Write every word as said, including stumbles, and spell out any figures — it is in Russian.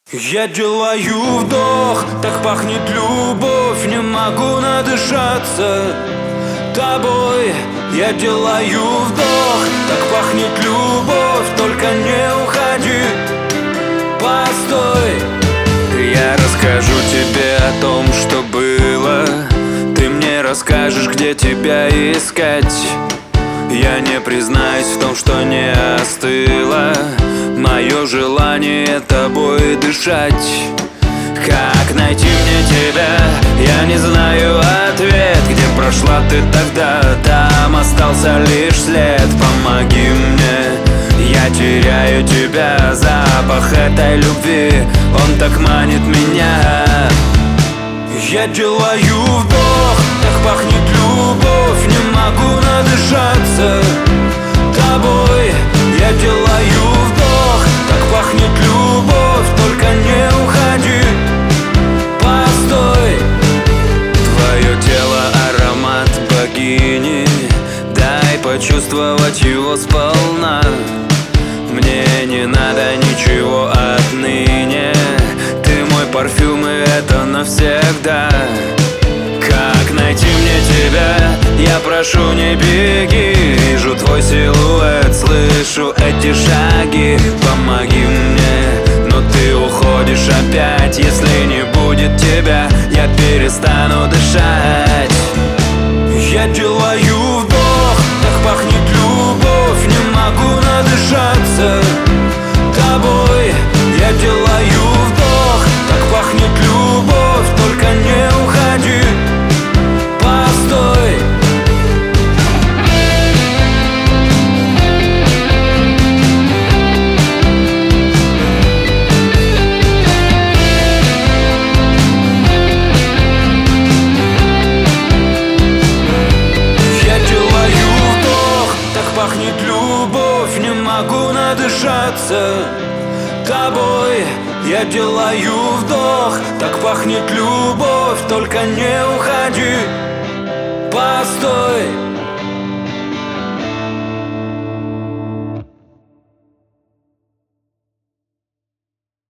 Я делаю вдох, так пахнет любовь, не могу надышаться тобой. Я делаю вдох, так пахнет любовь, только не уходи, постой. Я расскажу тебе о том, что было, ты мне расскажешь, где тебя искать. Я не признаюсь в том, что не остыло мое желание тобой дышать. Как найти мне тебя? Я не знаю ответ. Где прошла ты тогда? Там остался лишь след. Помоги мне, я теряю тебя. Запах этой любви, он так манит меня. Я делаю вдох, так пахнет любовь, не могу надышаться тобой. Я делаю вдох, так пахнет любовь, только не уходи, постой. Твое тело аромат богини, дай почувствовать его сполна. Мне не надо ничего отныне, ты мой парфюм, и это навсегда. Как найти мне тебя? Я прошу, не беги. Вижу твой силуэт, слышу эти шаги. Помоги мне, но ты уходишь опять. Если не будет тебя, я перестану дышать. Я делаю вдох, так пахнет любовь, не могу надышаться тобой. Я делаю вдох, так пахнет любовь, только не уходи, постой. Я делаю вдох, так пахнет любовь, не могу надышаться тобой. Я делаю вдох, так пахнет любовь, только не уходи, постой.